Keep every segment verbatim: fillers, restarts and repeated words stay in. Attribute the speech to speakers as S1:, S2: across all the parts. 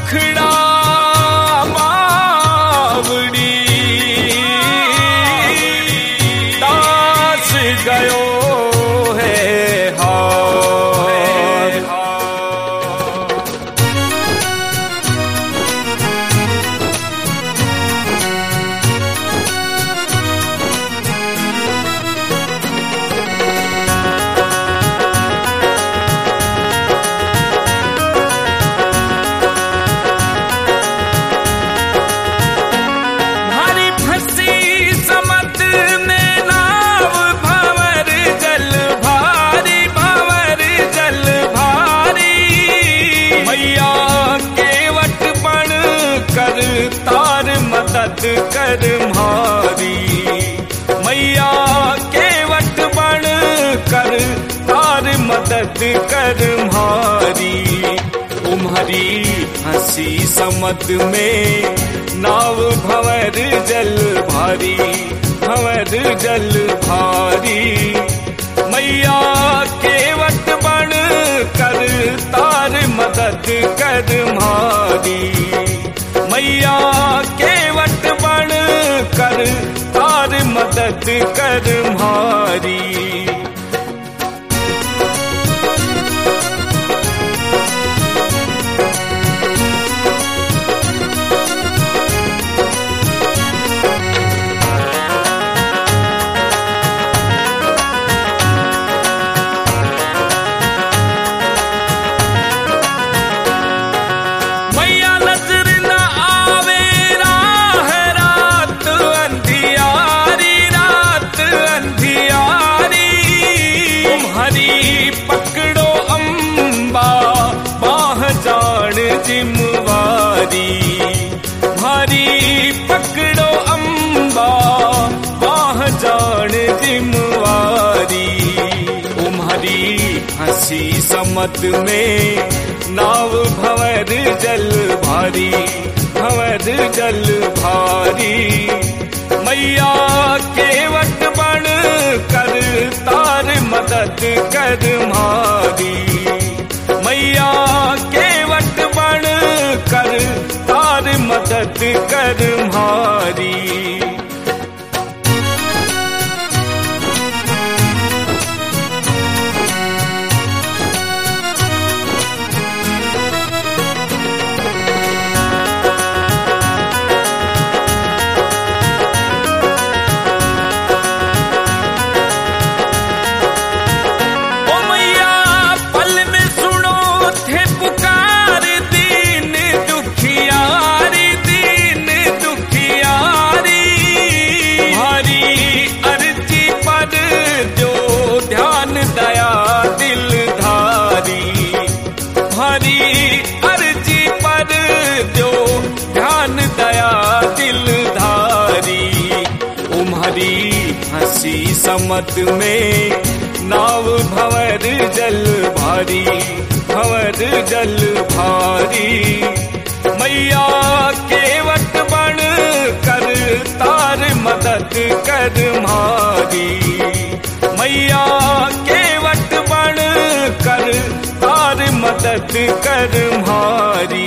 S1: दुखड़ा बावड़ी दास गयो है हाय तार मदद कर म्हारी मैया केवट बन कर तार मदद कर म्हारी तुम्हारी हंसी समत में नाव भंवर जल भारी भंवर जल भारी मैया केवट बन कर तार मदद कर म्हारी मैया केवट बन कर तार मदद कर म्हारी पकड़ो अम्बा बाह जान जिम्मेवारी भारी पकड़ो अम्बा बाह जान जिम्मेवारी तुम्हारी हंसी समत में नाव भंवर जल भारी भंवर जल भारी मैया केवट बन कर तार मदद कर म्हारी मैया केवट बन कर तार मदद कर म्हारी अर्जी पर जो ध्यान दया दिलधारी तुम्हारी हंसी समत में नाव भंवर जल भारी भंवर जल भारी मैया केवट बन कर तार मदद कर म्हारी मैया केवट बन कर तार मदद कर म्हारी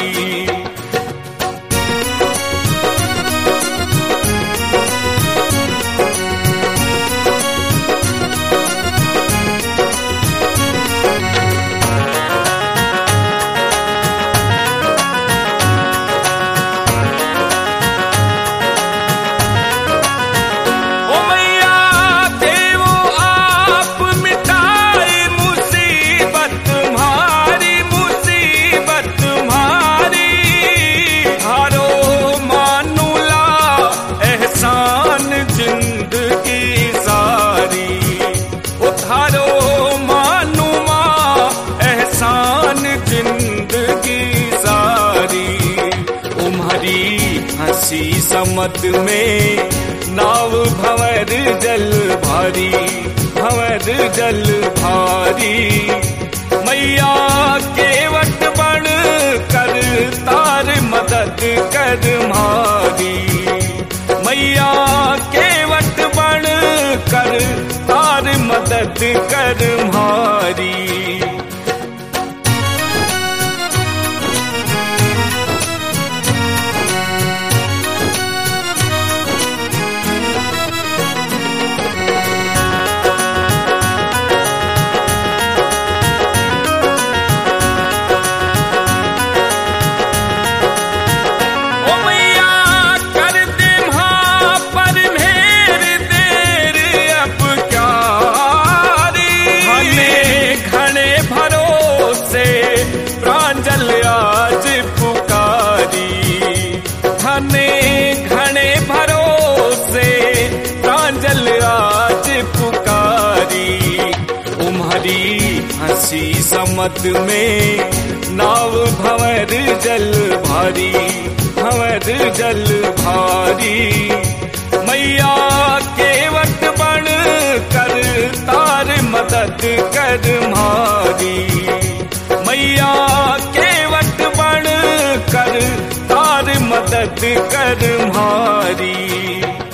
S1: हंसी समत में नाव भंवर जल भारी भंवर जल भारी मैया केवट बन कर तार मदद कर म्हारी मैया केवट बन कर तार मदद कर म्हारी। समत में नाव भंवर जल भारी, भंवर जल भारी। मैया केवट बण कर तार मदद कर मारी, मैया केवट बण कर तार मदद कर मारी।